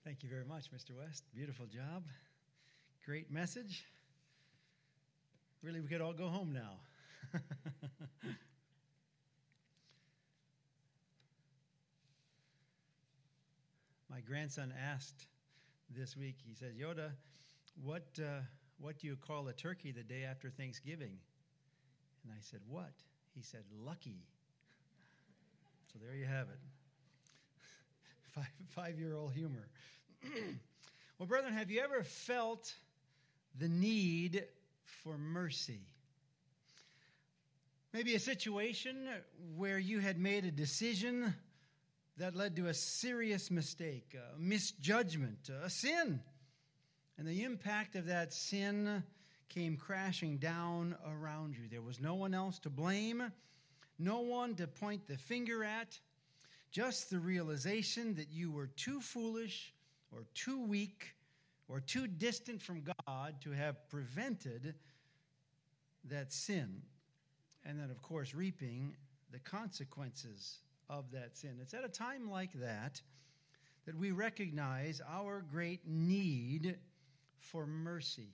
Thank you very much, Mr. West. Beautiful job. Great message. Really, we could all go home now. My grandson asked this week, he said, Yoda, what do you call a turkey the day after Thanksgiving? And I said, what? He said, lucky. So there you have it. Five-year-old humor. Well, brethren, have you ever felt the need for mercy? Maybe a situation where you had made a decision that led to a serious mistake, a misjudgment, a sin. And the impact of that sin came crashing down around you. There was no one else to blame, no one to point the finger at, just the realization that you were too foolish or too weak or too distant from God to have prevented that sin. And then, of course, reaping the consequences of that sin. It's at a time like that that we recognize our great need for mercy.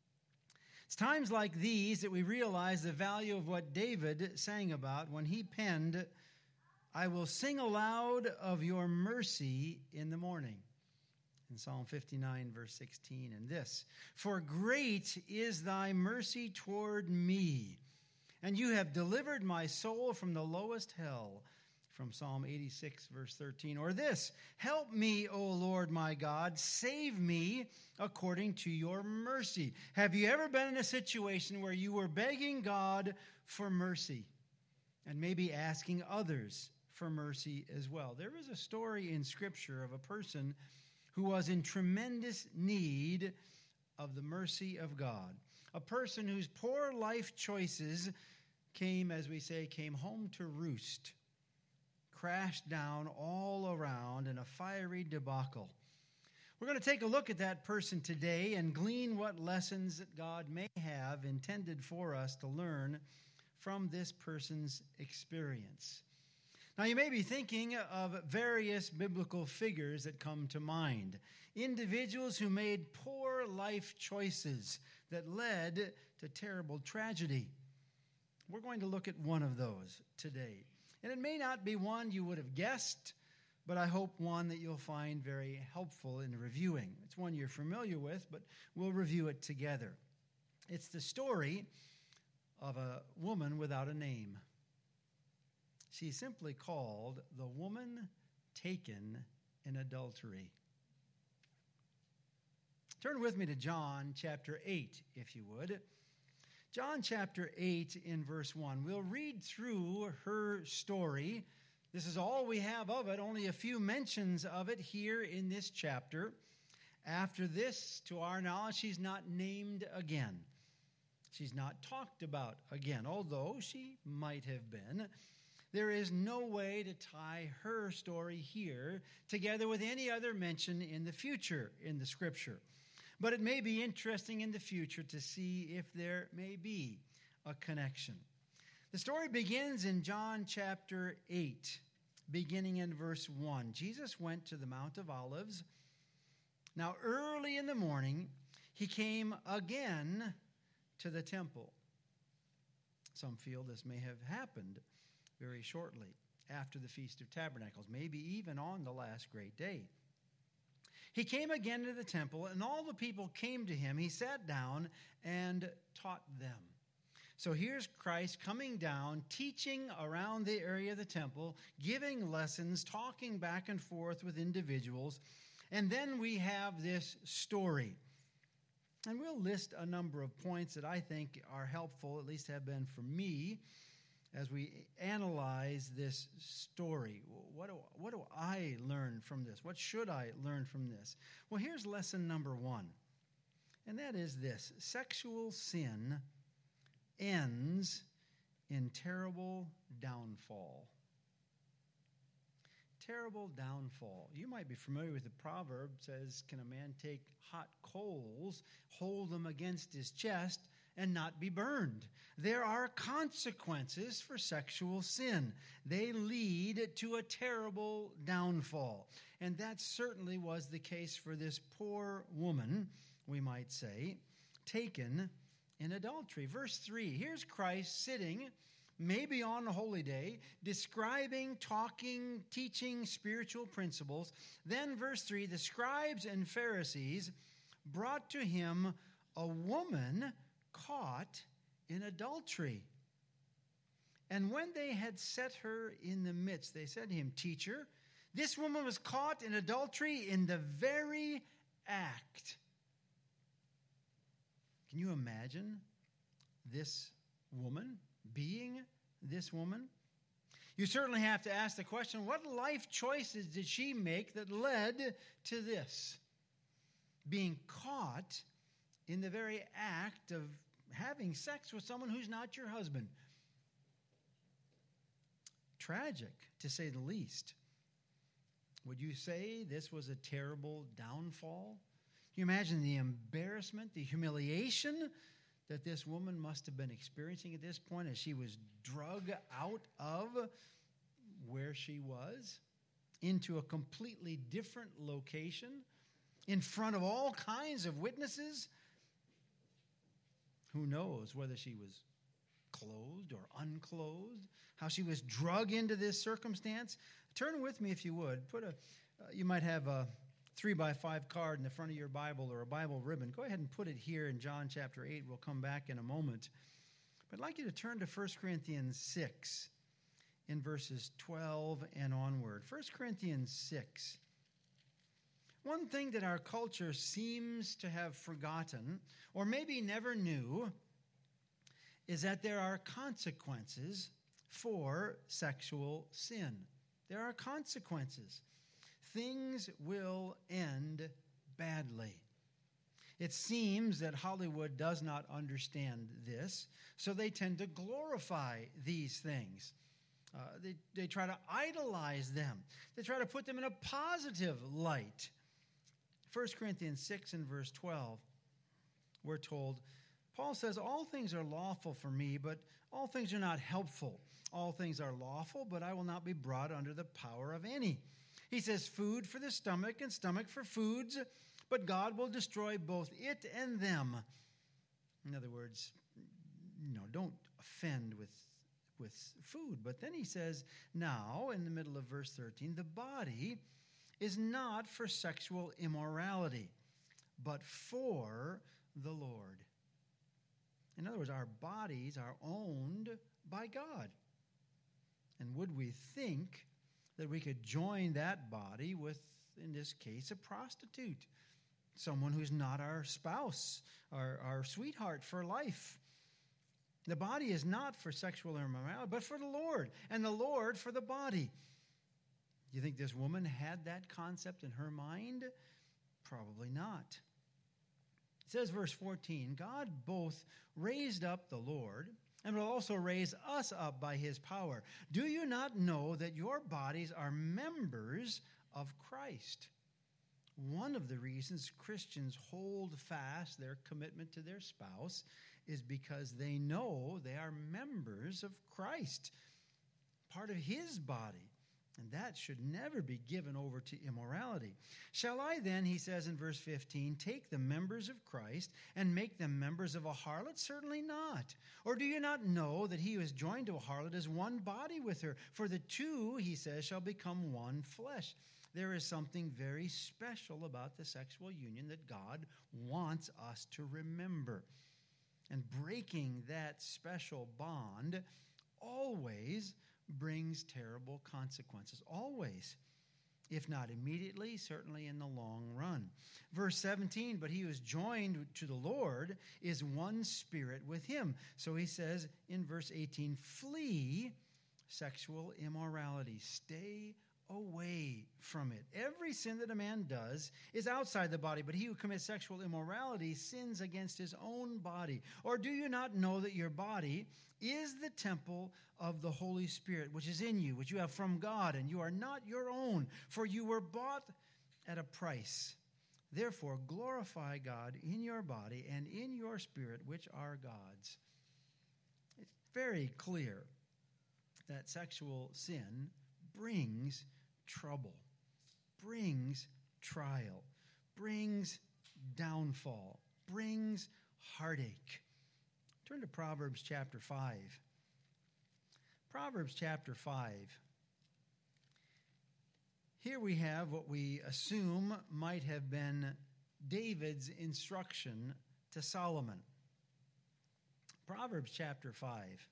It's times like these that we realize the value of what David sang about when he penned, I will sing aloud of your mercy in the morning. In Psalm 59, verse 16, and this, for great is thy mercy toward me, and you have delivered my soul from the lowest hell. From Psalm 86, verse 13. Or this, help me, O Lord my God, save me according to your mercy. Have you ever been in a situation where you were begging God for mercy and maybe asking others for mercy as well? There is a story in Scripture of a person who was in tremendous need of the mercy of God. A person whose poor life choices came, as we say, came home to roost. Crashed down all around in a fiery debacle. We're going to take a look at that person today and glean what lessons that God may have intended for us to learn from this person's experience. Now, you may be thinking of various biblical figures that come to mind. Individuals who made poor life choices that led to terrible tragedy. We're going to look at one of those today. And it may not be one you would have guessed, but I hope one that you'll find very helpful in reviewing. It's one you're familiar with, but we'll review it together. It's the story of a woman without a name. She's simply called the woman taken in adultery. Turn with me to John chapter 8, if you would. John chapter 8 in verse 1. We'll read through her story. This is all we have of it, only a few mentions of it here in this chapter. After this, to our knowledge, she's not named again. She's not talked about again, although she might have been. There is no way to tie her story here together with any other mention in the future in the Scripture. But it may be interesting in the future to see if there may be a connection. The story begins in John chapter 8, beginning in verse 1. Jesus went to the Mount of Olives. Now early in the morning, he came again to the temple. Some feel this may have happened very shortly after the Feast of Tabernacles, maybe even on the last great day. He came again to the temple, and all the people came to him. He sat down and taught them. So here's Christ coming down, teaching around the area of the temple, giving lessons, talking back and forth with individuals. And then we have this story. And we'll list a number of points that I think are helpful, at least have been for me, as we analyze this story. What do I learn from this? What should I learn from this? Well, here's lesson number 1, and that is this. Sexual sin ends in terrible downfall. Terrible downfall. You might be familiar with the proverb, says, can a man take hot coals, hold them against his chest, and not be burned. There are consequences for sexual sin. They lead to a terrible downfall. And that certainly was the case for this poor woman, we might say, taken in adultery. Verse 3, here's Christ sitting, maybe on a holy day, describing, talking, teaching spiritual principles. Then verse 3, the scribes and Pharisees brought to him a woman caught in adultery. And when they had set her in the midst, they said to him, Teacher, this woman was caught in adultery in the very act. Can you imagine this woman being this woman? You certainly have to ask the question, what life choices did she make that led to this? Being caught in the very act of having sex with someone who's not your husband. Tragic, to say the least. Would you say this was a terrible downfall? Can you imagine the embarrassment, the humiliation that this woman must have been experiencing at this point as she was drug out of where she was into a completely different location in front of all kinds of witnesses? Who knows whether she was clothed or unclothed, how she was drug into this circumstance. Turn with me, if you would. You might have a 3x5 card in the front of your Bible or a Bible ribbon. Go ahead and put it here in John chapter 8. We'll come back in a moment. But I'd like you to turn to 1 Corinthians 6 in verses 12 and onward. 1 Corinthians 6. One thing that our culture seems to have forgotten, or maybe never knew, is that there are consequences for sexual sin. There are consequences. Things will end badly. It seems that Hollywood does not understand this, so they tend to glorify these things. They try to idolize them. They try to put them in a positive light. 1 Corinthians 6 and verse 12, we're told, Paul says, all things are lawful for me, but all things are not helpful. All things are lawful, but I will not be brought under the power of any. He says, food for the stomach and stomach for foods, but God will destroy both it and them. In other words, don't offend with food. But then he says, now, in the middle of verse 13, the body is not for sexual immorality, but for the Lord. In other words, our bodies are owned by God. And would we think that we could join that body with, in this case, a prostitute, someone who's not our spouse, our sweetheart for life? The body is not for sexual immorality, but for the Lord, and the Lord for the body. Do you think this woman had that concept in her mind? Probably not. It says, verse 14, God both raised up the Lord and will also raise us up by his power. Do you not know that your bodies are members of Christ? One of the reasons Christians hold fast their commitment to their spouse is because they know they are members of Christ, part of his body. And that should never be given over to immorality. Shall I then, he says in verse 15, take the members of Christ and make them members of a harlot? Certainly not. Or do you not know that he who is joined to a harlot is one body with her? For the two, he says, shall become one flesh. There is something very special about the sexual union that God wants us to remember. And breaking that special bond always brings terrible consequences. Always. If not immediately, certainly in the long run. Verse 17, but he who is joined to the Lord is one spirit with him. So he says in verse 18, flee sexual immorality. Stay away from it. Every sin that a man does is outside the body, but he who commits sexual immorality sins against his own body. Or do you not know that your body is the temple of the Holy Spirit, which is in you, which you have from God, and you are not your own, for you were bought at a price. Therefore, glorify God in your body and in your spirit, which are God's. It's very clear that sexual sin brings trouble, brings trial, brings downfall, brings heartache. Turn to Proverbs chapter 5. Proverbs chapter 5. Here we have what we assume might have been David's instruction to Solomon. Proverbs chapter 5.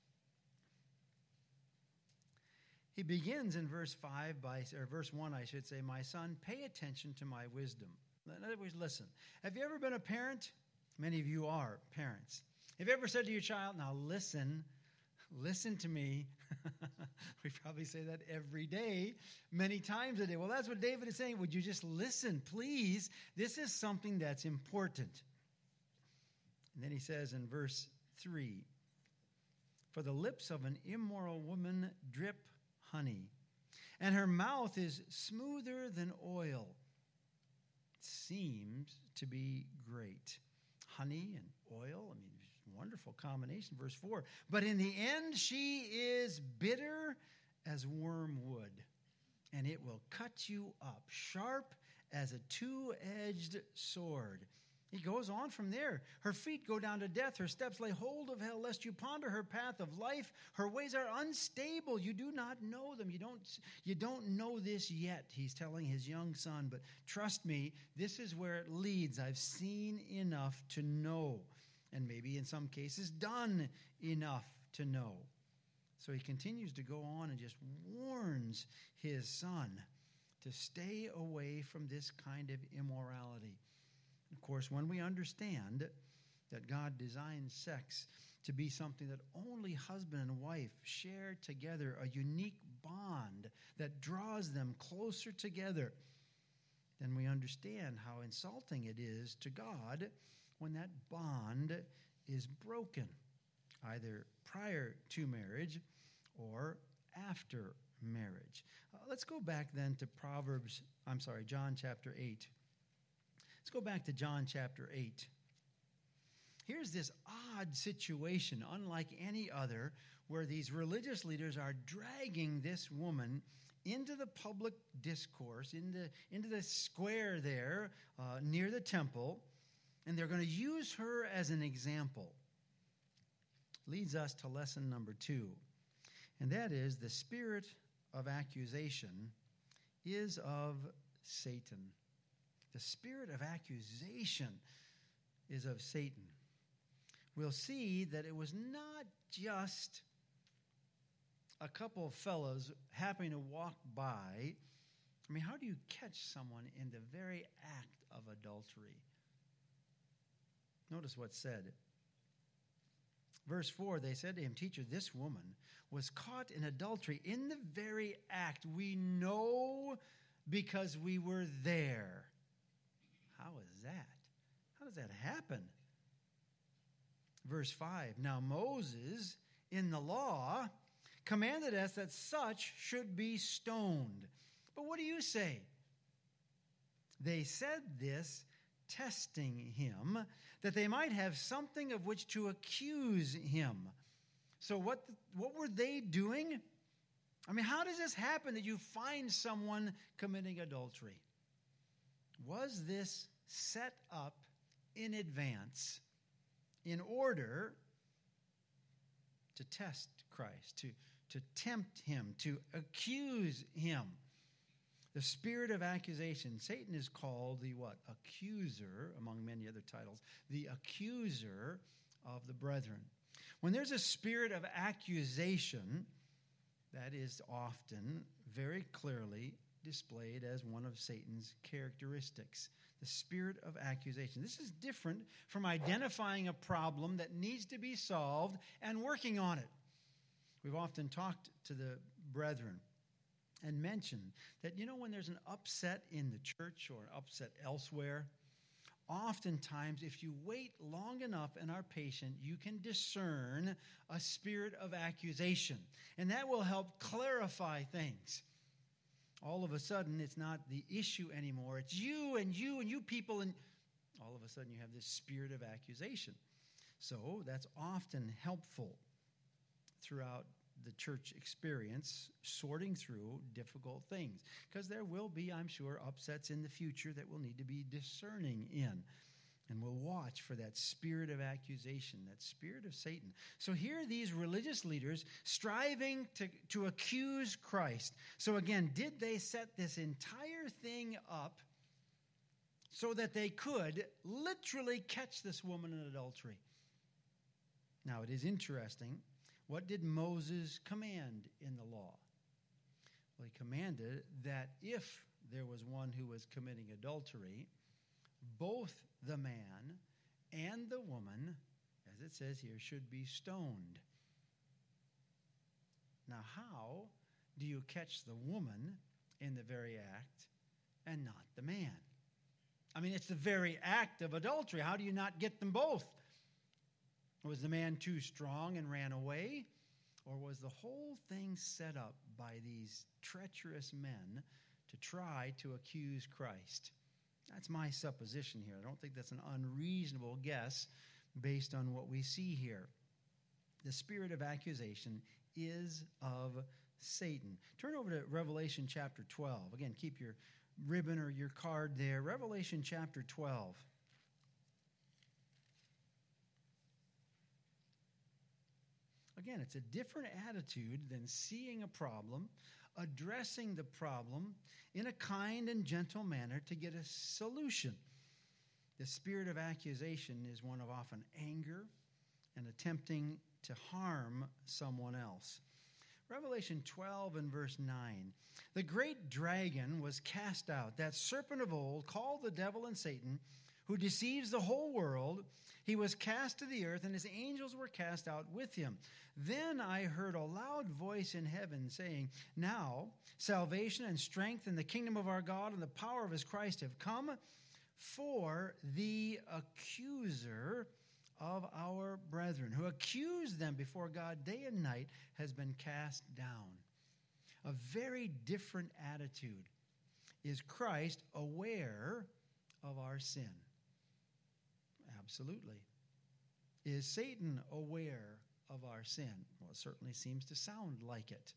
He begins in verse 1, I should say, my son, pay attention to my wisdom. In other words, listen. Have you ever been a parent? Many of you are parents. Have you ever said to your child, now listen to me? We probably say that every day, many times a day. Well, that's what David is saying. Would you just listen, please? This is something that's important. And then he says in verse 3, for the lips of an immoral woman drip honey, and her mouth is smoother than oil. It seems to be great. Honey and oil, wonderful combination. Verse 4, but in the end she is bitter as wormwood, and it will cut you up, sharp as a two-edged sword. He goes on from there. Her feet go down to death. Her steps lay hold of hell, lest you ponder her path of life. Her ways are unstable. You do not know them. You don't know this yet, he's telling his young son. But trust me, this is where it leads. I've seen enough to know, and maybe in some cases done enough to know. So he continues to go on and just warns his son to stay away from this kind of immorality. Of course, when we understand that God designed sex to be something that only husband and wife share together, a unique bond that draws them closer together, then we understand how insulting it is to God when that bond is broken, either prior to marriage or after marriage. Let's go back then to John chapter 8. Let's go back to John chapter 8. Here's this odd situation, unlike any other, where these religious leaders are dragging this woman into the public discourse, into the square there near the temple, and they're going to use her as an example. Leads us to lesson number 2, and that is the spirit of accusation is of Satan. The spirit of accusation is of Satan. We'll see that it was not just a couple of fellows happening to walk by. How do you catch someone in the very act of adultery? Notice what's said. Verse 4, they said to him, Teacher, this woman was caught in adultery in the very act. We know because we were there. How is that? How does that happen? Verse 5, now Moses in the law commanded us that such should be stoned. But what do you say? They said this, testing him, that they might have something of which to accuse him. So what were they doing? How does this happen that you find someone committing adultery? Was this set up in advance in order to test Christ, to tempt him, to accuse him? The spirit of accusation. Satan is called the what? Accuser, among many other titles. The accuser of the brethren. When there's a spirit of accusation, that is often very clearly displayed as one of Satan's characteristics. The spirit of accusation. This is different from identifying a problem that needs to be solved and working on it. We've often talked to the brethren and mentioned that, when there's an upset in the church or an upset elsewhere, oftentimes if you wait long enough and are patient, you can discern a spirit of accusation. And that will help clarify things. All of a sudden, it's not the issue anymore. It's you and you and you people, and all of a sudden you have this spirit of accusation. So that's often helpful throughout the church experience, sorting through difficult things. Because there will be, I'm sure, upsets in the future that we'll need to be discerning in. And we'll watch for that spirit of accusation, that spirit of Satan. So here are these religious leaders striving to accuse Christ. So again, did they set this entire thing up so that they could literally catch this woman in adultery? Now, it is interesting. What did Moses command in the law? Well, he commanded that if there was one who was committing adultery, both the man and the woman, as it says here, should be stoned. Now, how do you catch the woman in the very act and not the man? I mean, it's the very act of adultery. How do you not get them both? Was the man too strong and ran away? Or was the whole thing set up by these treacherous men to try to accuse Christ? That's my supposition here. I don't think that's an unreasonable guess based on what we see here. The spirit of accusation is of Satan. Turn over to Revelation chapter 12. Again, keep your ribbon or your card there. Revelation chapter 12. Again, it's a different attitude than seeing a problem, addressing the problem in a kind and gentle manner to get a solution. The spirit of accusation is one of often anger and attempting to harm someone else. Revelation 12 and verse 9. The great dragon was cast out, that serpent of old, called the devil and Satan, who deceives the whole world. He was cast to the earth, and his angels were cast out with him. Then I heard a loud voice in heaven saying, Now salvation and strength in the kingdom of our God and the power of his Christ have come, for the accuser of our brethren, who accused them before God day and night, has been cast down. A very different attitude. Is Christ aware of our sin? Absolutely. Is Satan aware of our sin? Well, it certainly seems to sound like it.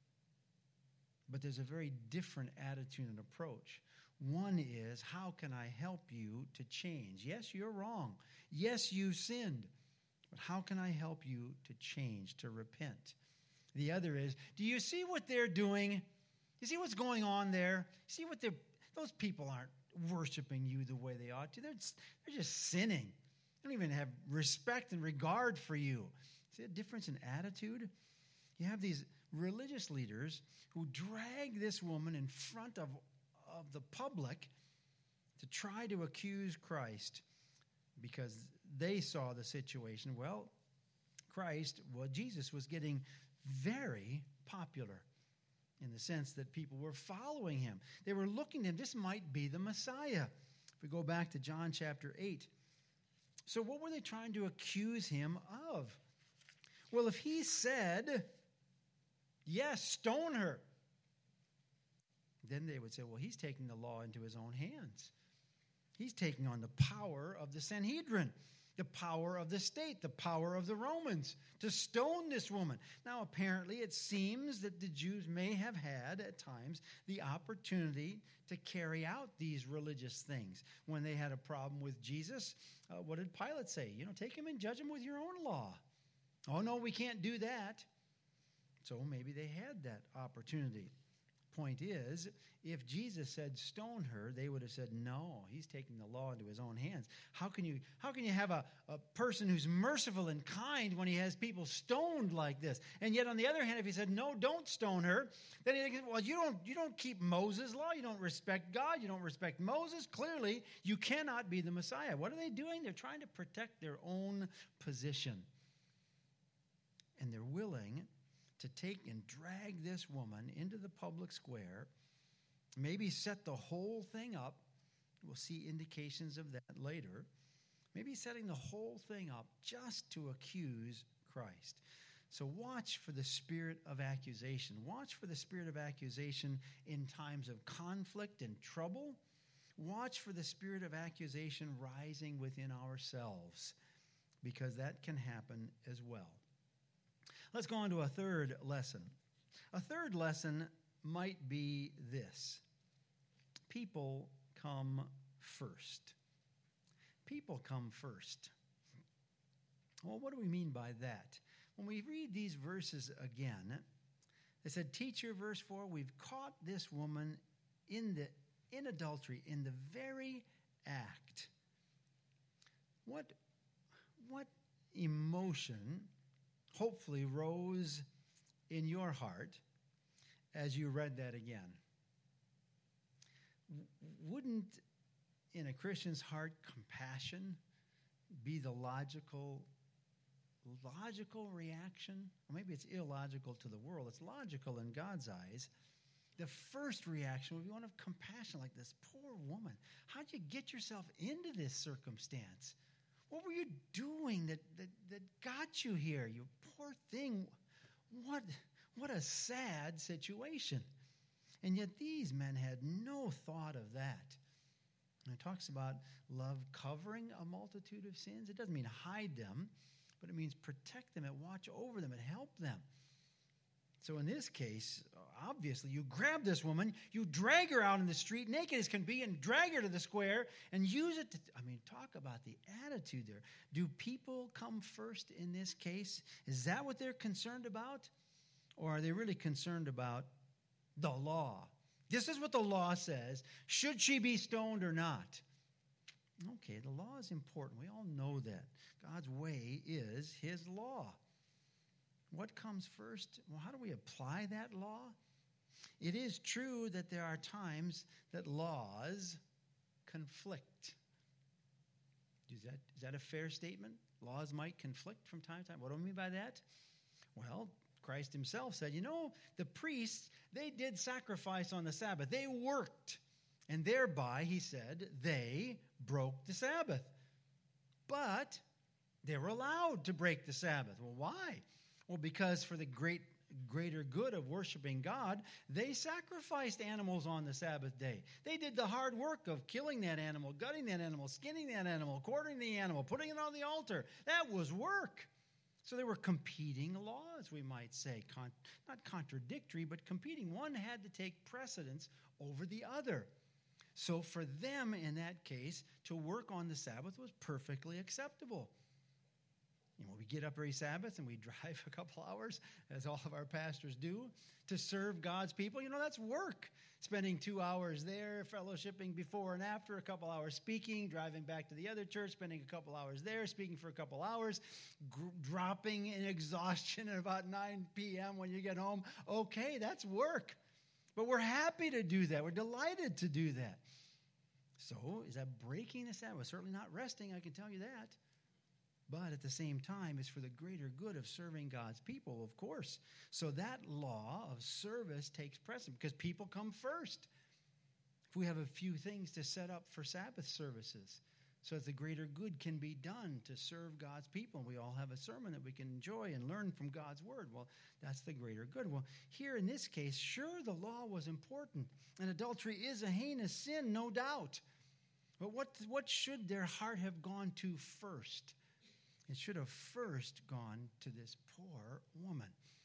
But there's a very different attitude and approach. One is, how can I help you to change? Yes, you're wrong. Yes, you sinned. But how can I help you to change, to repent? The other is, do you see what they're doing? You see what's going on there? See what those people aren't worshiping you the way they ought to. They're just sinning. They don't even have respect and regard for you. See a difference in attitude? You have these religious leaders who drag this woman in front of the public to try to accuse Christ because they saw the situation. Well, Jesus was getting very popular in the sense that people were following him. They were looking at him. This might be the Messiah. If we go back to John chapter 8. So what were they trying to accuse him of? Well, if he said, yes, stone her, then they would say, well, he's taking the law into his own hands. He's taking on the power of the Sanhedrin, the power of the state, the power of the Romans to stone this woman. Now, apparently, it seems that the Jews may have had, at times, the opportunity to carry out these religious things. When they had a problem with Jesus, what did Pilate say? Take him and judge him with your own law. Oh, no, we can't do that. So maybe they had that opportunity. Point is, if Jesus said stone her, they would have said, no, he's taking the law into his own hands. How can you have a person who's merciful and kind when he has people stoned like this? And yet on the other hand, if he said, no, don't stone her, then he thinks, well, you don't keep Moses' law, you don't respect God, you don't respect Moses. Clearly, you cannot be the Messiah. What are they doing? They're trying to protect their own position. And they're willing to take and drag this woman into the public square, maybe set the whole thing up. We'll see indications of that later. Maybe setting the whole thing up just to accuse Christ. So watch for the spirit of accusation. Watch for the spirit of accusation in times of conflict and trouble. Watch for the spirit of accusation rising within ourselves, because that can happen as well. Let's go on to a third lesson. A third lesson might be this: people come first. People come first. Well, what do we mean by that? When we read these verses again, it said, "Teacher," verse 4, "we've caught this woman in adultery, in the very act." What emotion hopefully rose in your heart as you read that again? Wouldn't, in a Christian's heart, compassion be the logical reaction? Or maybe it's illogical to the world. It's logical in God's eyes. The first reaction would be one of compassion, like this poor woman. How'd you get yourself into this circumstance? What were you doing that got you here? You poor thing. What a sad situation. And yet these men had no thought of that. And it talks about love covering a multitude of sins. It doesn't mean hide them, but it means protect them and watch over them and help them. So in this case, obviously, you grab this woman, you drag her out in the street, naked as can be, and drag her to the square and use it to, talk about the attitude there. Do people come first in this case? Is that what they're concerned about? Or are they really concerned about the law? This is what the law says. Should she be stoned or not? Okay, the law is important. We all know that. God's way is his law. What comes first? Well, how do we apply that law? It is true that there are times that laws conflict. Is that a fair statement? Laws might conflict from time to time. What do I mean by that? Well, Christ himself said, the priests, they did sacrifice on the Sabbath. They worked. And thereby, he said, they broke the Sabbath. But they were allowed to break the Sabbath. Well, why? Well, because for the greater good of worshiping God, they sacrificed animals on the Sabbath day. They did the hard work of killing that animal, gutting that animal, skinning that animal, quartering the animal, putting it on the altar. That was work. So there were competing laws, we might say. Not contradictory, but competing. One had to take precedence over the other. So for them, in that case, to work on the Sabbath was perfectly acceptable. We get up every Sabbath and we drive a couple hours, as all of our pastors do, to serve God's people. That's work. Spending 2 hours there, fellowshipping before and after, a couple hours speaking, driving back to the other church, spending a couple hours there, speaking for a couple hours, dropping in exhaustion at about 9 p.m. when you get home. Okay, that's work. But we're happy to do that. We're delighted to do that. So is that breaking the Sabbath? Certainly not resting, I can tell you that. But at the same time, it's for the greater good of serving God's people, of course. So that law of service takes precedence because people come first. If we have a few things to set up for Sabbath services so that the greater good can be done to serve God's people, and we all have a sermon that we can enjoy and learn from God's word, well, that's the greater good. Well, here in this case, sure, the law was important, and adultery is a heinous sin, no doubt. But what should their heart have gone to first? It should have first gone to this poor woman.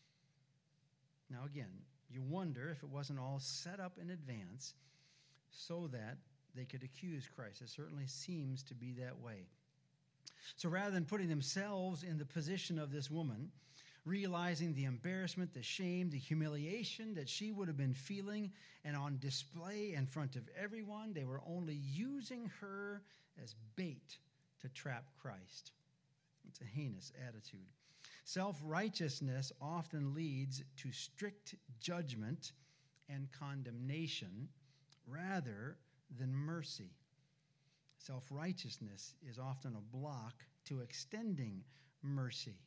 Now again, you wonder if it wasn't all set up in advance so that they could accuse Christ. It certainly seems to be that way. So rather than putting themselves in the position of this woman, realizing the embarrassment, the shame, the humiliation that she would have been feeling and on display in front of everyone, they were only using her as bait to trap Christ. It's a heinous attitude. Self-righteousness often leads to strict judgment and condemnation rather than mercy. Self-righteousness is often a block to extending mercy.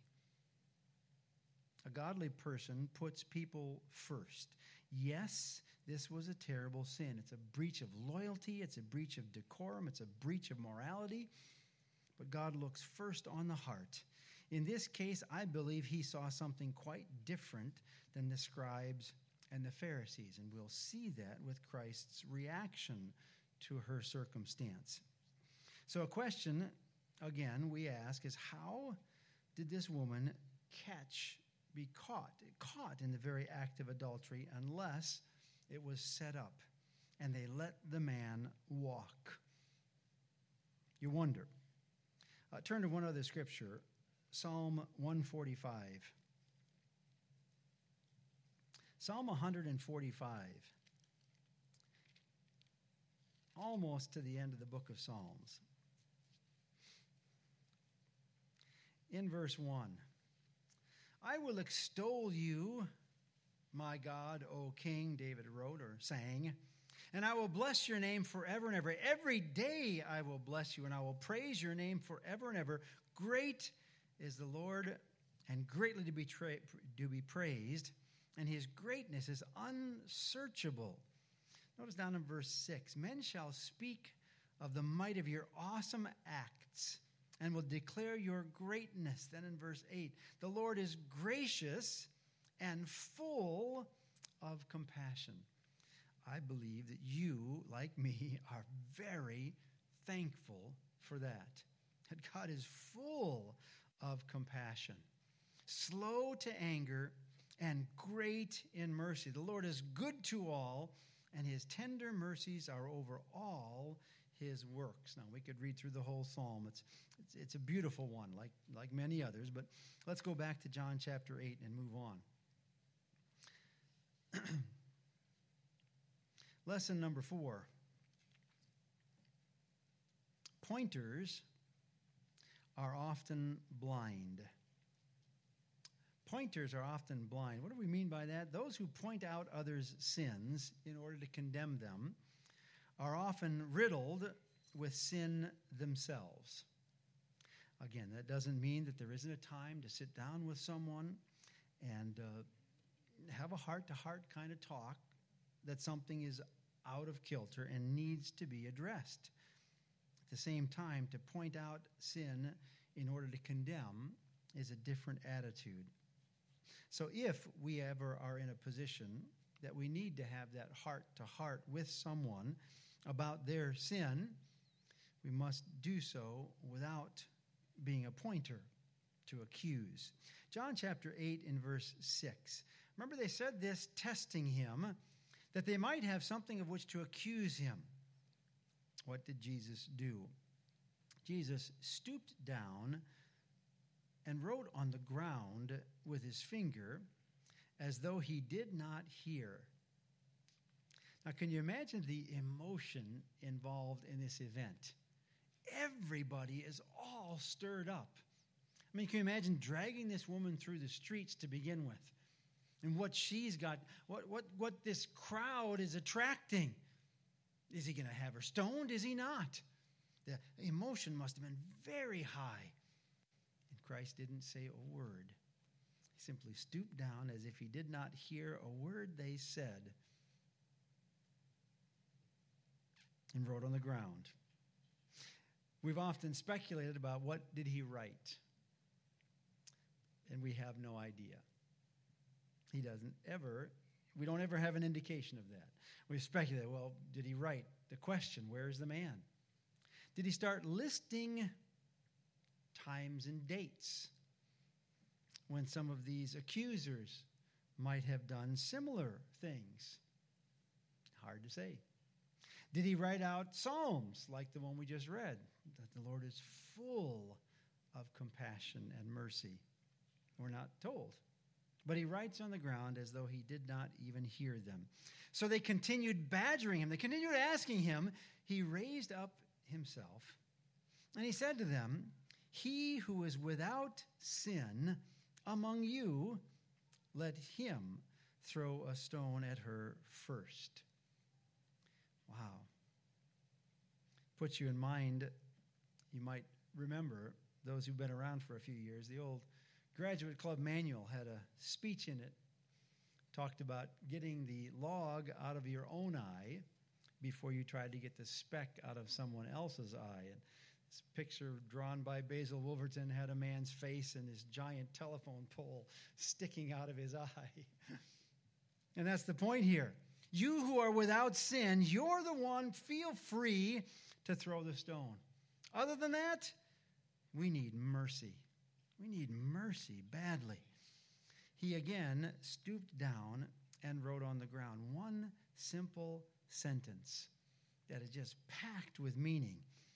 A godly person puts people first. Yes, this was a terrible sin. It's a breach of loyalty. It's a breach of decorum. It's a breach of morality. But God looks first on the heart. In this case, I believe he saw something quite different than the scribes and the Pharisees, and we'll see that with Christ's reaction to her circumstance. So a question, again, we ask is, how did this woman be caught in the very act of adultery, unless it was set up and they let the man walk? You wonder. Turn to one other scripture, Psalm 145. Psalm 145, almost to the end of the book of Psalms. In verse 1, I will extol you, my God, O King, David wrote or sang, and I will bless your name forever and ever. Every day I will bless you, and I will praise your name forever and ever. Great is the Lord, and greatly to be praised, and his greatness is unsearchable. Notice down in verse 6, men shall speak of the might of your awesome acts, and will declare your greatness. Then in verse 8, the Lord is gracious and full of compassion. I believe that you, like me, are very thankful for that. That God is full of compassion, slow to anger, and great in mercy. The Lord is good to all, and his tender mercies are over all his works. Now, we could read through the whole psalm. It's a beautiful one, like many others, but let's go back to John chapter 8 and move on. Lesson number 4. Pointers are often blind. Pointers are often blind. What do we mean by that? Those who point out others' sins in order to condemn them are often riddled with sin themselves. Again, that doesn't mean that there isn't a time to sit down with someone and have a heart-to-heart kind of talk, that something is out of kilter and needs to be addressed. At the same time, to point out sin in order to condemn is a different attitude. So if we ever are in a position that we need to have that heart-to-heart with someone about their sin, we must do so without being a pointer to accuse. John chapter 8 in verse 6. Remember, they said this, testing him, that they might have something of which to accuse him. What did Jesus do? Jesus stooped down and wrote on the ground with his finger as though he did not hear. Now, can you imagine the emotion involved in this event? Everybody is all stirred up. I mean, can you imagine dragging this woman through the streets to begin with? And what she's got, what this crowd is attracting. Is he going to have her stoned? Is he not? The emotion must have been very high. And Christ didn't say a word. He simply stooped down as if he did not hear a word they said, and wrote on the ground. We've often speculated about what did he write, and we have no idea. We don't ever have an indication of that. We've speculated, well, did he write the question, where's the man? Did he start listing times and dates when some of these accusers might have done similar things? Hard to say. Did he write out psalms like the one we just read, that the Lord is full of compassion and mercy? We're not told. But he writes on the ground as though he did not even hear them. So they continued badgering him. They continued asking him. He raised up himself, and he said to them, "He who is without sin among you, let him throw a stone at her first." Wow. Puts you in mind, you might remember, those who've been around for a few years, the old Graduate Club manual had a speech in it, talked about getting the log out of your own eye before you tried to get the speck out of someone else's eye. And This picture drawn by Basil Wolverton had a man's face and this giant telephone pole sticking out of his eye. And that's the point here. You who are without sin, you're the one, feel free to throw the stone. Other than that, we need mercy. We need mercy badly. He again stooped down and wrote on the ground one simple sentence that is just packed with meaning.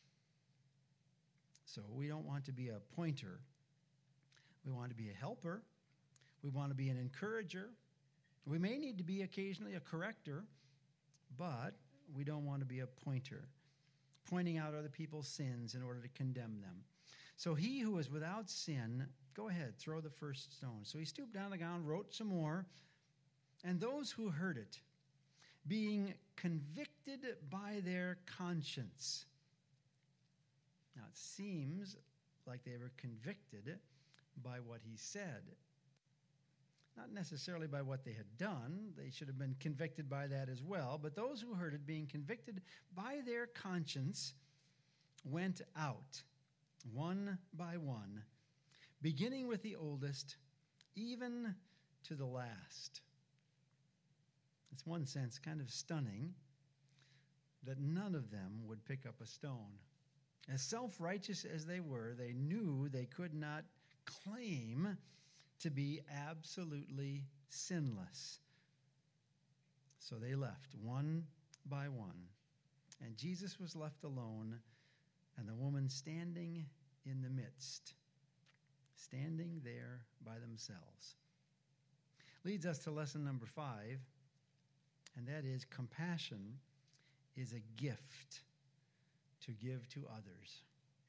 So we don't want to be a pointer. We want to be a helper. We want to be an encourager. We may need to be occasionally a corrector, but we don't want to be a pointer, pointing out other people's sins in order to condemn them. So he who is without sin, go ahead, throw the first stone. So he stooped down the ground, wrote some more, and those who heard it, being convicted by their conscience. Now it seems like they were convicted by what he said. Not necessarily by what they had done. They should have been convicted by that as well. But those who heard it, being convicted by their conscience, went out, one by one, beginning with the oldest, even to the last. It's, in one sense, kind of stunning that none of them would pick up a stone. As self-righteous as they were, they knew they could not claim to be absolutely sinless. So they left one by one. And Jesus was left alone, and the woman standing in the midst, standing there by themselves. Leads us to lesson number 5, and that is compassion is a gift to give to others.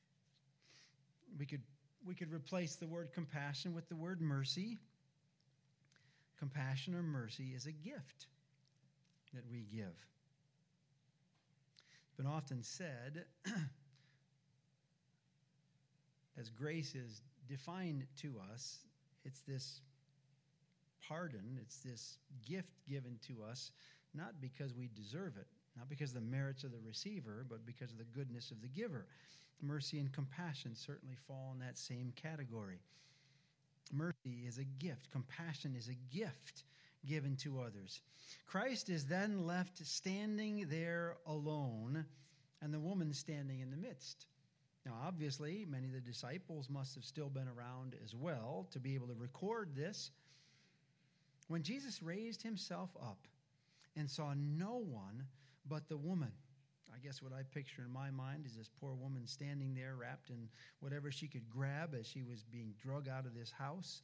We could replace the word compassion with the word mercy. Compassion or mercy is a gift that we give. It's been often said, as grace is defined to us, it's this pardon, it's this gift given to us, not because we deserve it, not because of the merits of the receiver, but because of the goodness of the giver. Mercy and compassion certainly fall in that same category. Mercy is a gift. Compassion is a gift given to others. Christ is then left standing there alone, and the woman standing in the midst. Now, obviously, many of the disciples must have still been around as well to be able to record this. When Jesus raised himself up and saw no one but the woman, I guess what I picture in my mind is this poor woman standing there wrapped in whatever she could grab as she was being dragged out of this house.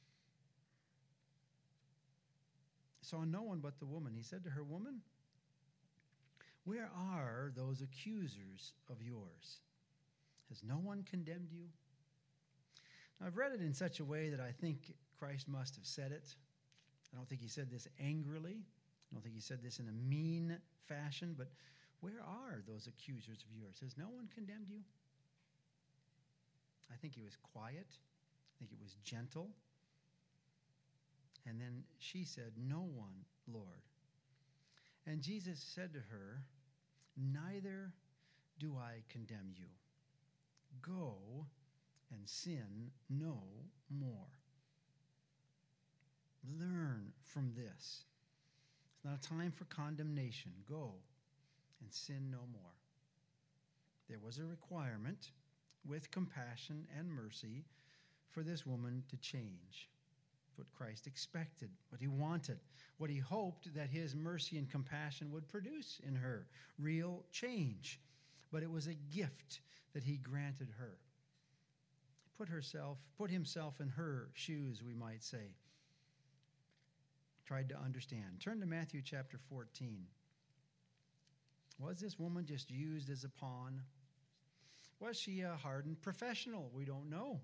Saw no one but the woman. He said to her, "Woman, where are those accusers of yours? Has no one condemned you?" Now, I've read it in such a way that I think Christ must have said it. I don't think he said this angrily. I don't think he said this in a mean fashion, but where are those accusers of yours? Has no one condemned you? I think he was quiet. I think it was gentle. And then she said, "No one, Lord." And Jesus said to her, "Neither do I condemn you. Go and sin no more." Learn from this. It's not a time for condemnation. Go and sin no more. There was a requirement with compassion and mercy for this woman to change. What Christ expected, what he wanted, what he hoped that his mercy and compassion would produce in her, real change. But it was a gift that he granted her. He put himself in her shoes, we might say. Tried to understand. Turn to Matthew chapter 14. Was this woman just used as a pawn? Was she a hardened professional? We don't know.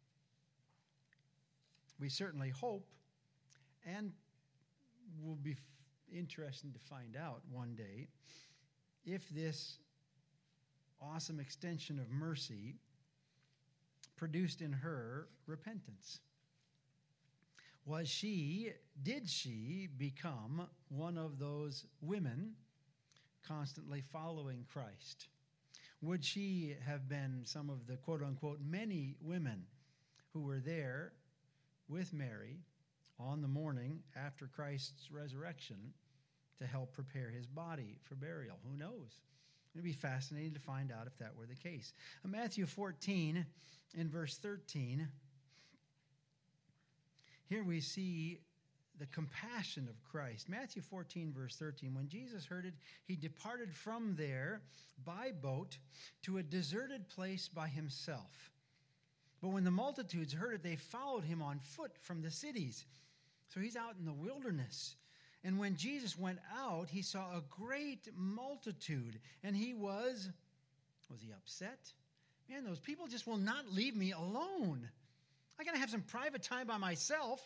We certainly hope, and will be interesting to find out one day, if this awesome extension of mercy produced in her repentance. Did she become one of those women constantly following Christ? Would she have been some of the quote-unquote many women who were there with Mary on the morning after Christ's resurrection to help prepare his body for burial? Who knows? It would be fascinating to find out if that were the case. Matthew 14, in verse 13, here we see the compassion of Christ. Matthew 14, verse 13, when Jesus heard it, he departed from there by boat to a deserted place by himself. But when the multitudes heard it, they followed him on foot from the cities. So he's out in the wilderness. And when Jesus went out, he saw a great multitude. And was he upset? Man, those people just will not leave me alone. I got to have some private time by myself.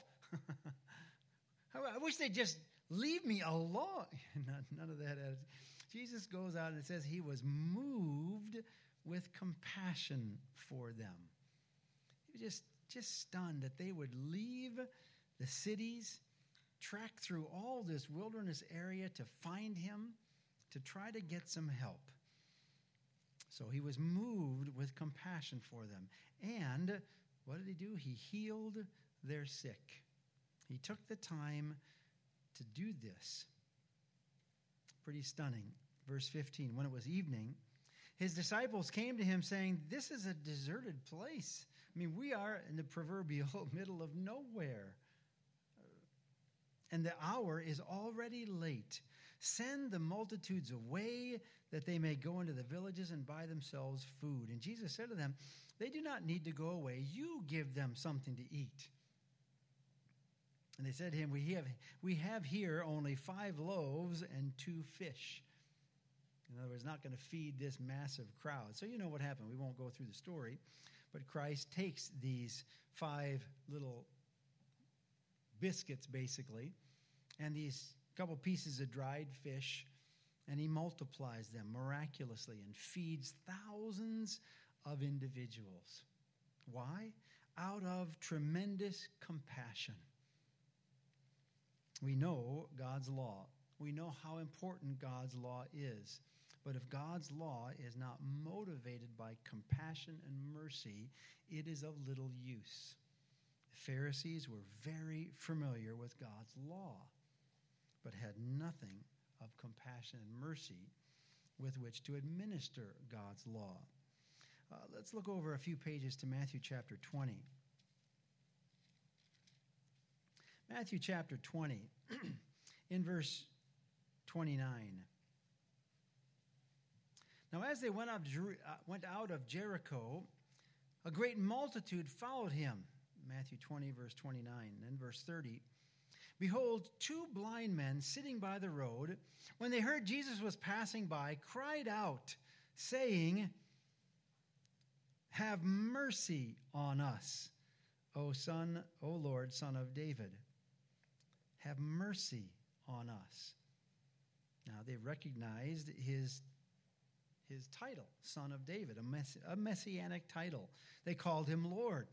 I wish they'd just leave me alone. None of that. Jesus goes out and it says he was moved with compassion for them. He was just stunned that they would leave the cities, track through all this wilderness area to find him, to try to get some help. So he was moved with compassion for them. And what did he do? He healed their sick. He took the time to do this. Pretty stunning. Verse 15, when it was evening, his disciples came to him saying, "This is a deserted place." I mean, we are in the proverbial middle of nowhere. And the hour is already late. Send the multitudes away that they may go into the villages and buy themselves food. And Jesus said to them, "They do not need to go away. You give them something to eat." And they said to him, we have here only 5 loaves and 2 fish. In other words, not going to feed this massive crowd. So you know what happened. We won't go through the story. But Christ takes these 5 little biscuits, basically, and these couple pieces of dried fish, and he multiplies them miraculously and feeds thousands of individuals. Why? Out of tremendous compassion. We know God's law. We know how important God's law is. But if God's law is not motivated by compassion and mercy, it is of little use. The Pharisees were very familiar with God's law, but had nothing of compassion and mercy with which to administer God's law. Let's look over a few pages to Matthew chapter 20. Matthew chapter 20, in verse 29. Now, as they went out of Jericho, a great multitude followed him. Matthew 20, verse 29. And verse 30. Behold, 2 blind men sitting by the road, when they heard Jesus was passing by, cried out, saying, "Have mercy on us, O Lord, Son of David. Have mercy on us." Now, they recognized his title, Son of David, a messianic title. They called him Lord.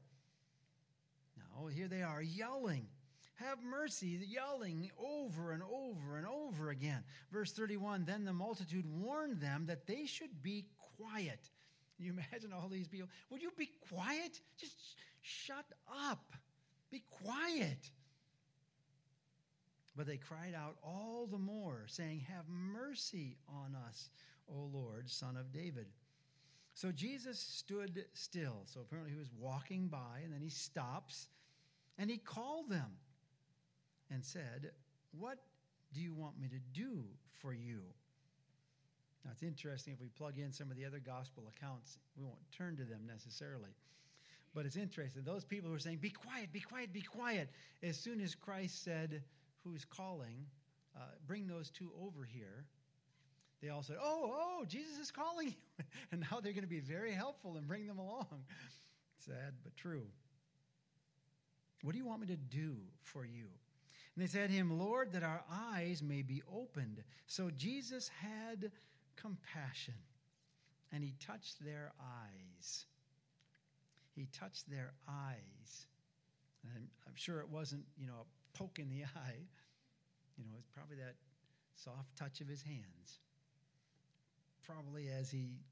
Now, here they are yelling, "Have mercy," yelling over and over and over again. Verse 31, then the multitude warned them that they should be quiet. Can you imagine all these people? Would you be quiet? Just shut up. Be quiet. But they cried out all the more, saying, "Have mercy on us, O Lord, Son of David." So Jesus stood still. So apparently he was walking by, and then he stops, and he called them and said, "What do you want me to do for you?" Now, it's interesting, if we plug in some of the other gospel accounts, we won't turn to them necessarily. But it's interesting. Those people who are saying, "Be quiet, be quiet, be quiet," as soon as Christ said, "Who's calling? Bring those 2 over here," they all said, oh, Jesus is calling you. And now they're going to be very helpful and bring them along. Sad, but true. "What do you want me to do for you?" And they said to him, "Lord, that our eyes may be opened." So Jesus had compassion, and he touched their eyes. He touched their eyes. And I'm sure it wasn't, a poke in the eye. It's probably that soft touch of his hands. Probably as he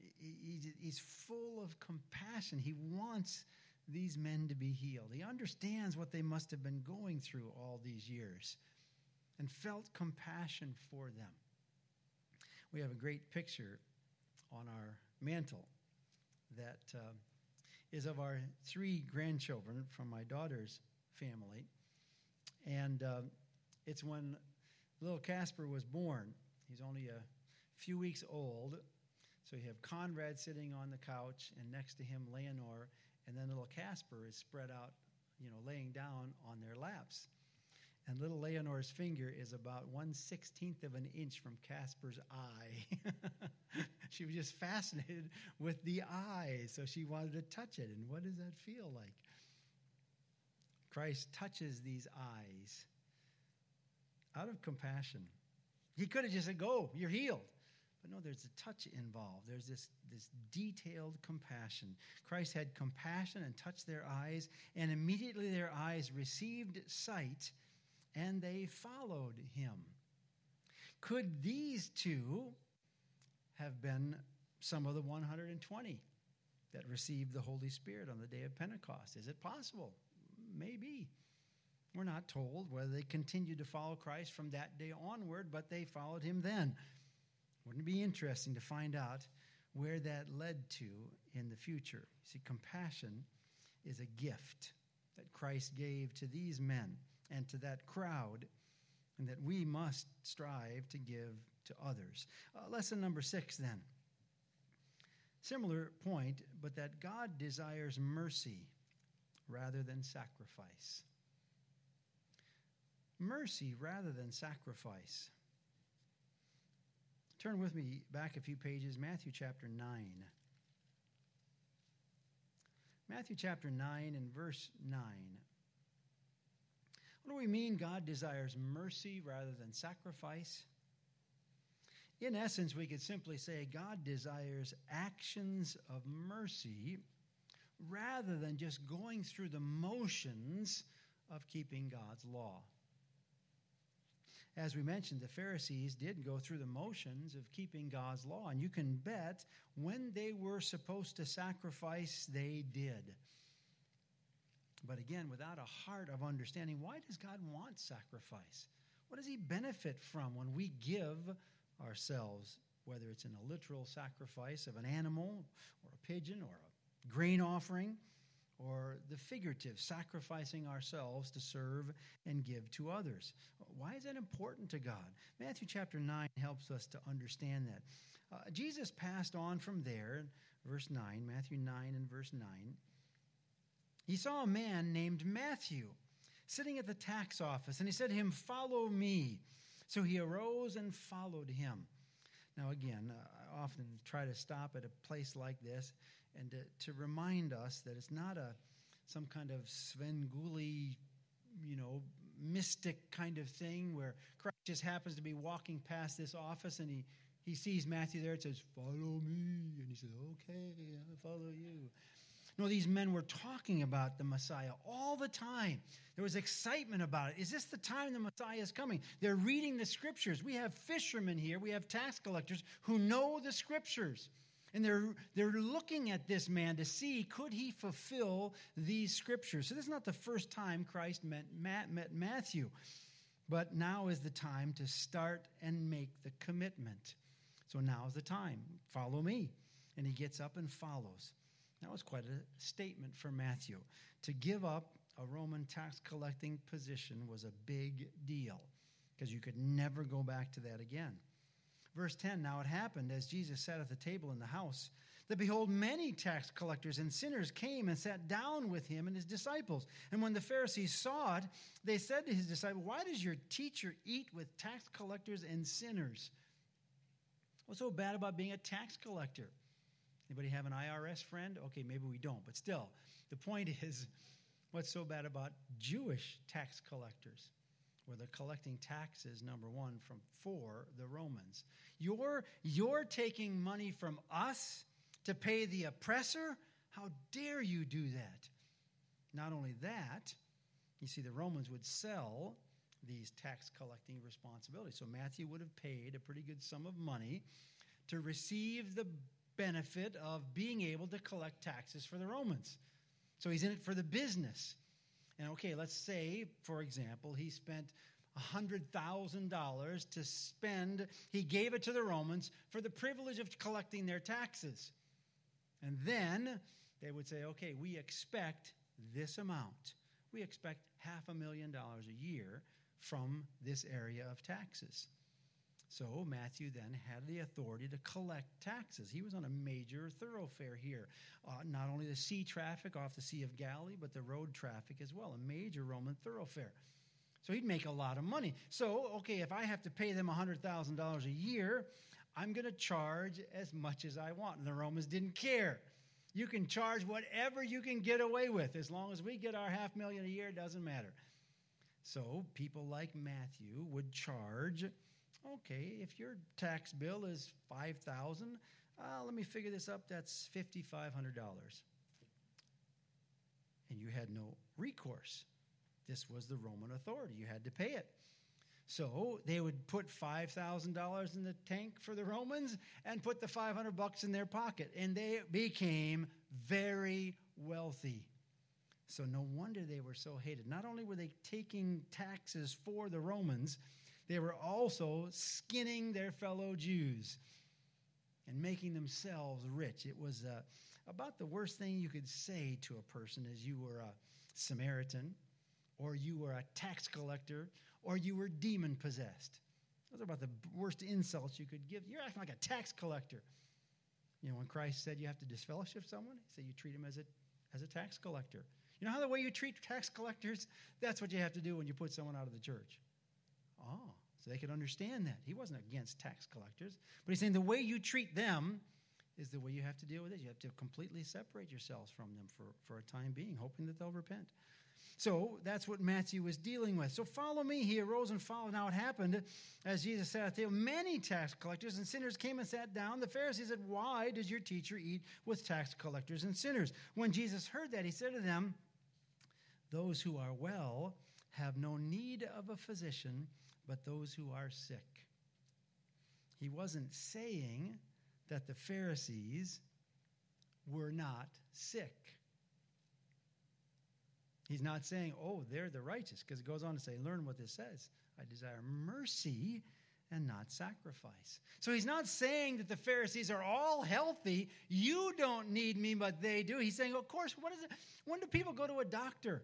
he's full of compassion. He wants these men to be healed. He understands what they must have been going through all these years and felt compassion for them. We have a great picture on our mantle that is of our 3 grandchildren from my daughter's family. And it's when little Casper was born. He's only a few weeks old. So you have Conrad sitting on the couch, and next to him, Leonore, and then little Casper is spread out, laying down on their laps. And little Leonore's finger is about 1/16 of an inch from Casper's eye. She was just fascinated with the eye, so she wanted to touch it. And what does that feel like? Christ touches these eyes out of compassion. He could have just said, "Go, you're healed." But no, there's a touch involved. There's this detailed compassion. Christ had compassion and touched their eyes, and immediately their eyes received sight, and they followed him. Could these 2 have been some of the 120 that received the Holy Spirit on the day of Pentecost? Is it possible? Maybe. We're not told whether they continued to follow Christ from that day onward, but they followed him then. Wouldn't it be interesting to find out where that led to in the future? See, compassion is a gift that Christ gave to these men and to that crowd, and that we must strive to give to others. Lesson number 6, then. Similar point, but that God desires mercy rather than sacrifice. Mercy rather than sacrifice. Turn with me back a few pages, Matthew chapter 9. Matthew chapter 9 and verse 9. What do we mean God desires mercy rather than sacrifice? In essence, we could simply say God desires actions of mercy rather than just going through the motions of keeping God's law. As we mentioned, the Pharisees did go through the motions of keeping God's law, and you can bet when they were supposed to sacrifice, they did. But again, without a heart of understanding, why does God want sacrifice? What does he benefit from when we give ourselves, whether it's in a literal sacrifice of an animal or a pigeon or a grain offering, or the figurative, sacrificing ourselves to serve and give to others? Why is that important to God? Matthew chapter 9 helps us to understand that. Jesus passed on from there, verse 9, Matthew 9 and verse 9. He saw a man named Matthew sitting at the tax office, and he said to him, "Follow me." So he arose and followed him. Now again, I often try to stop at a place like this and to remind us that it's not some kind of Svengoolie, mystic kind of thing where Christ just happens to be walking past this office and he sees Matthew there. It says, "Follow me." And he says, "Okay, I'll follow you." No, these men were talking about the Messiah all the time. There was excitement about it. Is this the time the Messiah is coming? They're reading the Scriptures. We have fishermen here. We have tax collectors who know the Scriptures. And they're looking at this man to see, could he fulfill these Scriptures? So this is not the first time Christ met Matthew. But now is the time to start and make the commitment. So now is the time. Follow me. And he gets up and follows. That was quite a statement for Matthew. To give up a Roman tax collecting position was a big deal because you could never go back to that again. Verse 10, now it happened as Jesus sat at the table in the house that behold, many tax collectors and sinners came and sat down with him and his disciples. And when the Pharisees saw it, they said to his disciples, "Why does your teacher eat with tax collectors and sinners?" What's so bad about being a tax collector? Anybody have an IRS friend? Okay, maybe we don't, but still, the point is, what's so bad about Jewish tax collectors? Where they're collecting taxes, number one, for the Romans. You're taking money from us to pay the oppressor? How dare you do that? Not only that, you see, the Romans would sell these tax collecting responsibilities. So Matthew would have paid a pretty good sum of money to receive the benefit of being able to collect taxes for the Romans. So he's in it for the business. And okay, let's say, for example, he spent $100,000 to spend. He gave it to the Romans for the privilege of collecting their taxes. And then they would say, okay, we expect this amount. We expect $500,000 a year from this area of taxes. So Matthew then had the authority to collect taxes. He was on a major thoroughfare here. Not only the sea traffic off the Sea of Galilee, but the road traffic as well, a major Roman thoroughfare. So he'd make a lot of money. So, okay, if I have to pay them $100,000 a year, I'm going to charge as much as I want. And the Romans didn't care. You can charge whatever you can get away with. As long as we get our $500,000 a year, it doesn't matter. So people like Matthew would charge, okay, if your tax bill is $5,000, let me figure this up, that's $5,500. And you had no recourse. This was the Roman authority. You had to pay it. So they would put $5,000 in the tank for the Romans and put the $500 in their pocket. And they became very wealthy. So no wonder they were so hated. Not only were they taking taxes for the Romans, they were also skinning their fellow Jews and making themselves rich. It was about the worst thing you could say to a person as you were a Samaritan, or you were a tax collector, or you were demon-possessed. Those are about the worst insults you could give. You're acting like a tax collector. You know, when Christ said you have to disfellowship someone, he said you treat him as a tax collector. You know how the way you treat tax collectors? That's what you have to do when you put someone out of the church. Oh, so they could understand that. He wasn't against tax collectors, but he's saying the way you treat them is the way you have to deal with it. You have to completely separate yourselves from them for a time being, hoping that they'll repent. So that's what Matthew was dealing with. So follow me. He arose and followed. Now it happened, as Jesus sat at the table, many tax collectors and sinners came and sat down. The Pharisees said, "Why does your teacher eat with tax collectors and sinners?" When Jesus heard that, he said to them, "Those who are well have no need of a physician, but those who are sick." He wasn't saying that the Pharisees were not sick. He's not saying, oh, they're the righteous, because it goes on to say, learn what this says. I desire mercy and not sacrifice. So he's not saying that the Pharisees are all healthy. You don't need me, but they do. He's saying, of course, what is it? When do people go to a doctor?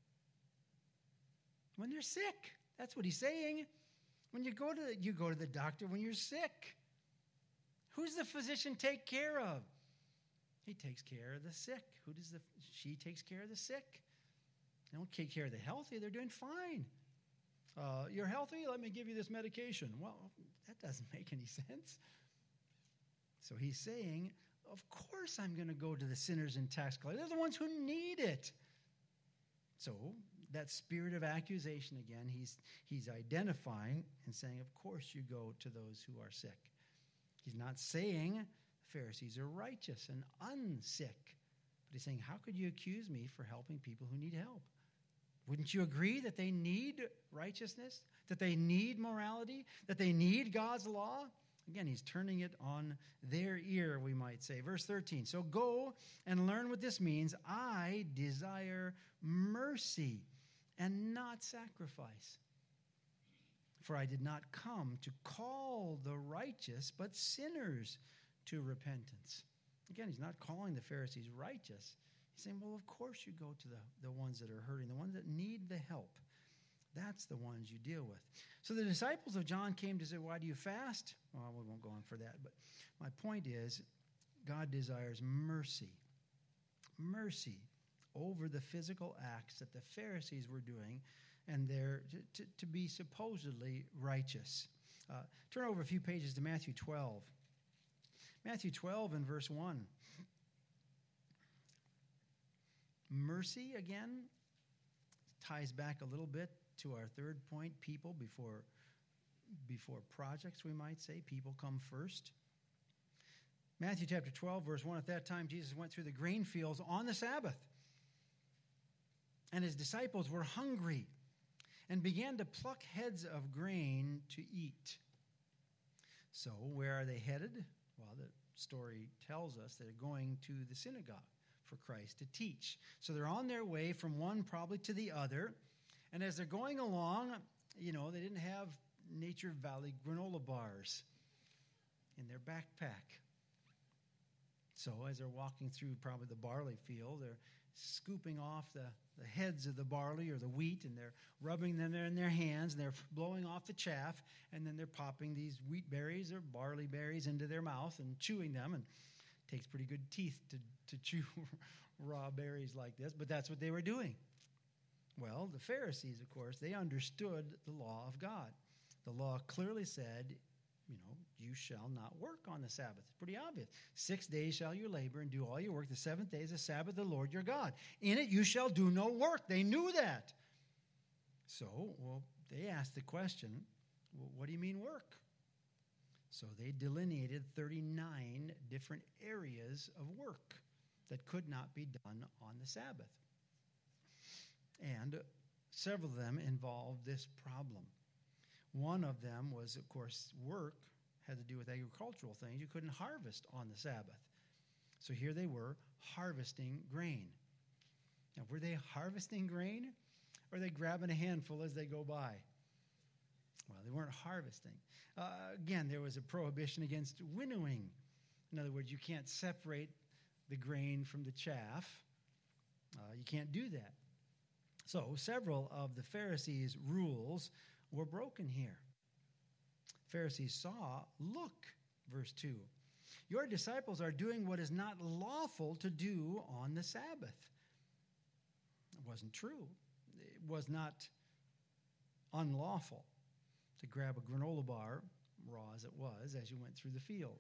When they're sick. That's what he's saying. When you go to the doctor when you're sick. Who's the physician take care of? He takes care of the sick. She takes care of the sick. They don't take care of the healthy. They're doing fine. You're healthy? Let me give you this medication. Well, that doesn't make any sense. So he's saying, of course I'm going to go to the sinners and tax collectors. They're the ones who need it. So that spirit of accusation again, he's identifying and saying, of course you go to those who are sick. He's not saying the Pharisees are righteous and unsick. But he's saying, how could you accuse me for helping people who need help? Wouldn't you agree that they need righteousness, that they need morality, that they need God's law? Again, he's turning it on their ear, we might say. Verse 13, so go and learn what this means. I desire mercy and not sacrifice. For I did not come to call the righteous, but sinners to repentance. Again, he's not calling the Pharisees righteous. He's saying, well, of course you go to the ones that are hurting, the ones that need the help. That's the ones you deal with. So the disciples of John came to say, why do you fast? Well, we won't go on for that. But my point is, God desires mercy. Mercy over the physical acts that the Pharisees were doing, and they're to be supposedly righteous. Turn over a few pages to Matthew 12. Matthew 12 and verse 1. Mercy, again, ties back a little bit to our third point, people before projects, we might say. People come first. Matthew chapter 12, verse 1, at that time Jesus went through the grain fields on the Sabbath, and his disciples were hungry and began to pluck heads of grain to eat. So where are they headed? Well, the story tells us they're going to the synagogue for Christ to teach. So they're on their way from one probably to the other. And as they're going along, they didn't have Nature Valley granola bars in their backpack. So as they're walking through probably the barley field, they're scooping off the heads of the barley or the wheat, and they're rubbing them in their hands, and they're blowing off the chaff, and then they're popping these wheat berries or barley berries into their mouth and chewing them. And it takes pretty good teeth to chew raw berries like this, but that's what they were doing. Well, the Pharisees, of course, they understood the law of God. The law clearly said, you shall not work on the Sabbath. It's pretty obvious. 6 days shall you labor and do all your work. The seventh day is the Sabbath of the Lord your God. In it you shall do no work. They knew that. So, they asked the question, what do you mean work? So they delineated 39 different areas of work that could not be done on the Sabbath. And several of them involved this problem. One of them was, of course, work had to do with agricultural things. You couldn't harvest on the Sabbath. So here they were harvesting grain. Now, were they harvesting grain, or were they grabbing a handful as they go by? Well, they weren't harvesting. Again, there was a prohibition against winnowing. In other words, you can't separate the grain from the chaff. You can't do that. So several of the Pharisees' rules were broken here. Pharisees saw, look, verse 2, your disciples are doing what is not lawful to do on the Sabbath. It wasn't true. It was not unlawful to grab a granola bar, raw as it was, as you went through the field.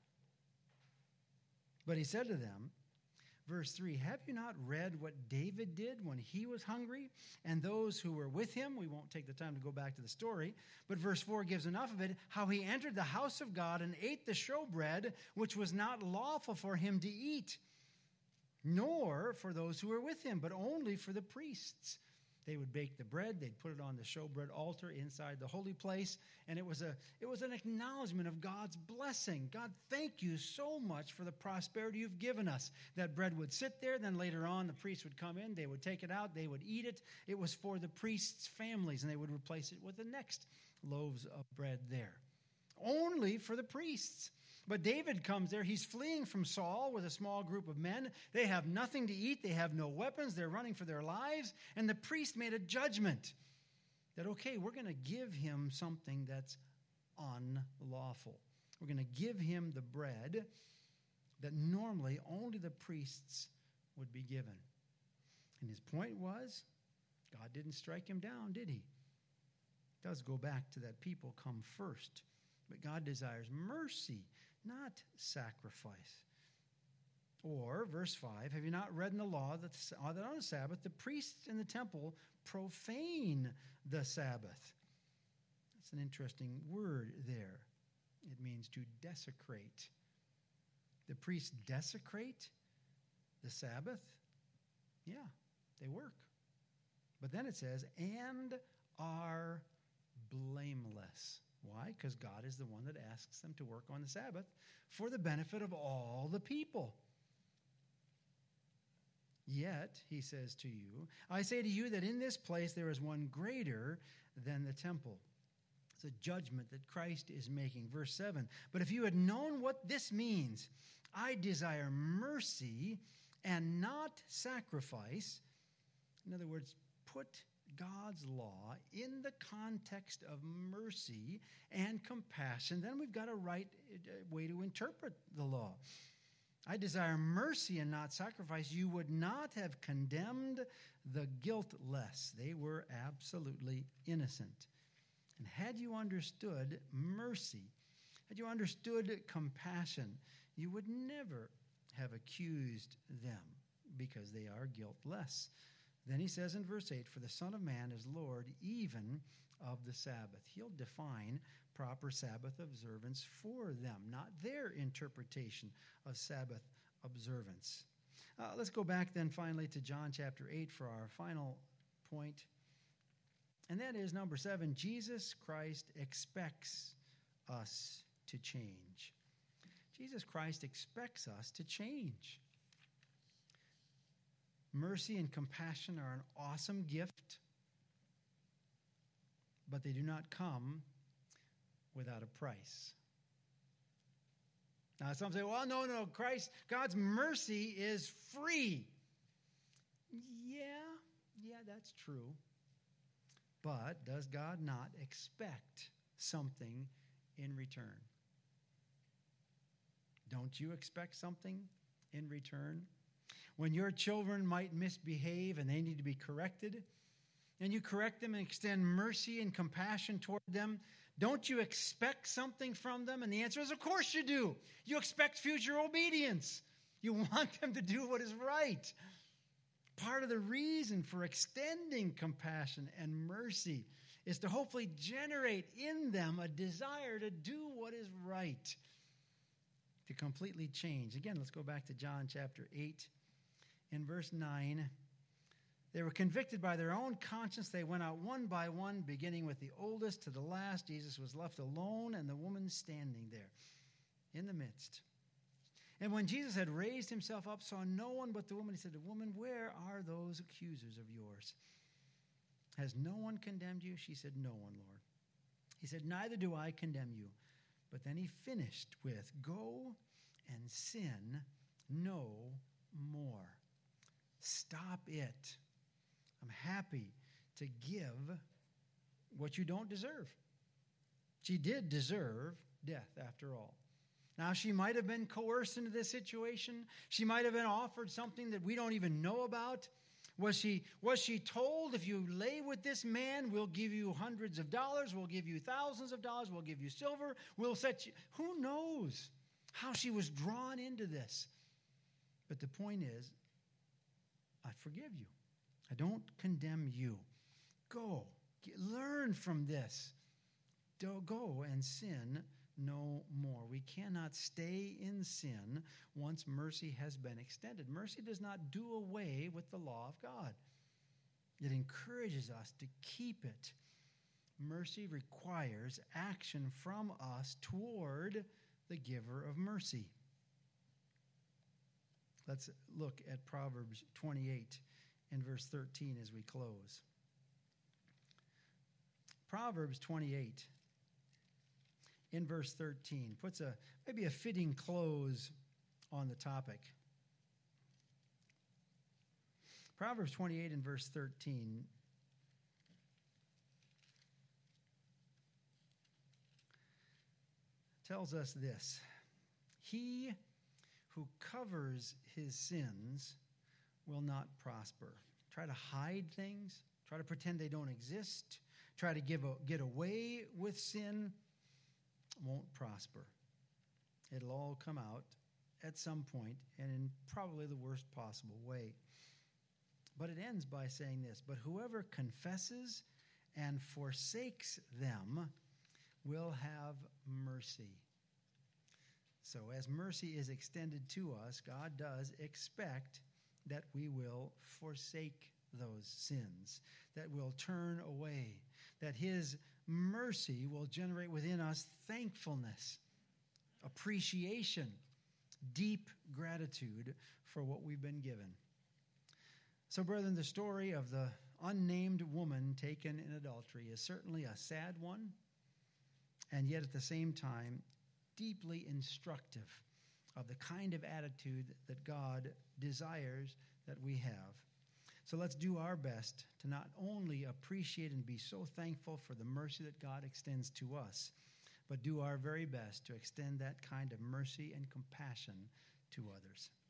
But he said to them, verse 3, have you not read what David did when he was hungry and those who were with him? We won't take the time to go back to the story, but verse 4 gives enough of it, how he entered the house of God and ate the showbread, which was not lawful for him to eat, nor for those who were with him, but only for the priests. They would bake the bread, they'd put it on the showbread altar inside the holy place, and it was an acknowledgement of God's blessing. God, thank you so much for the prosperity you've given us. That bread would sit there, then later on the priests would come in, they would take it out, they would eat it. It was for the priests' families, and they would replace it with the next loaves of bread there. Only for the priests. But David comes there. He's fleeing from Saul with a small group of men. They have nothing to eat. They have no weapons. They're running for their lives. And the priest made a judgment that, okay, we're going to give him something that's unlawful. We're going to give him the bread that normally only the priests would be given. And his point was, God didn't strike him down, did he? It does go back to that people come first. But God desires mercy, not sacrifice. Or, verse 5, have you not read in the law that on the Sabbath the priests in the temple profane the Sabbath? That's an interesting word there. It means to desecrate. The priests desecrate the Sabbath? Yeah, they work. But then it says, and are blameless. Why? Because God is the one that asks them to work on the Sabbath for the benefit of all the people. Yet, he says to you, I say to you that in this place there is one greater than the temple. It's a judgment that Christ is making. Verse 7, but if you had known what this means, I desire mercy and not sacrifice. In other words, put God's law in the context of mercy and compassion, then we've got a right way to interpret the law. I desire mercy and not sacrifice. You would not have condemned the guiltless. They were absolutely innocent. And had you understood mercy, had you understood compassion, you would never have accused them because they are guiltless. Then he says in verse 8, for the Son of Man is Lord even of the Sabbath. He'll define proper Sabbath observance for them, not their interpretation of Sabbath observance. Let's go back then finally to John chapter 8 for our final point. And that is number 7, Jesus Christ expects us to change. Jesus Christ expects us to change. Mercy and compassion are an awesome gift, but they do not come without a price. Now, some say, well, no, God's mercy is free. Yeah, that's true. But does God not expect something in return? Don't you expect something in return? When your children might misbehave and they need to be corrected, and you correct them and extend mercy and compassion toward them, don't you expect something from them? And the answer is, of course you do. You expect future obedience. You want them to do what is right. Part of the reason for extending compassion and mercy is to hopefully generate in them a desire to do what is right, to completely change. Again, let's go back to John chapter 8. In verse 9, they were convicted by their own conscience. They went out one by one, beginning with the oldest to the last. Jesus was left alone, and the woman standing there in the midst. And when Jesus had raised himself up, saw no one but the woman, he said to the woman, where are those accusers of yours? Has no one condemned you? She said, no one, Lord. He said, neither do I condemn you. But then he finished with, go and sin no more. Stop it. I'm happy to give what you don't deserve. She did deserve death, after all. Now, she might have been coerced into this situation. She might have been offered something that we don't even know about. Was she told, if you lay with this man, we'll give you hundreds of dollars, we'll give you thousands of dollars, we'll give you silver, we'll set you... Who knows how she was drawn into this? But the point is, I forgive you. I don't condemn you. Go. Learn from this. Go and sin no more. We cannot stay in sin once mercy has been extended. Mercy does not do away with the law of God. It encourages us to keep it. Mercy requires action from us toward the giver of mercy. Let's look at Proverbs 28 and verse 13 as we close. Proverbs 28 in verse 13 puts maybe a fitting close on the topic. Proverbs 28 and verse 13 tells us this: he who covers his sins will not prosper. Try to hide things, try to pretend they don't exist, try to get away with sin, won't prosper. It'll all come out at some point and in probably the worst possible way. But it ends by saying this: but whoever confesses and forsakes them will have mercy. So as mercy is extended to us, God does expect that we will forsake those sins, that we'll turn away, that his mercy will generate within us thankfulness, appreciation, deep gratitude for what we've been given. So, brethren, the story of the unnamed woman taken in adultery is certainly a sad one, and yet at the same time, deeply instructive of the kind of attitude that God desires that we have. So let's do our best to not only appreciate and be so thankful for the mercy that God extends to us, but do our very best to extend that kind of mercy and compassion to others.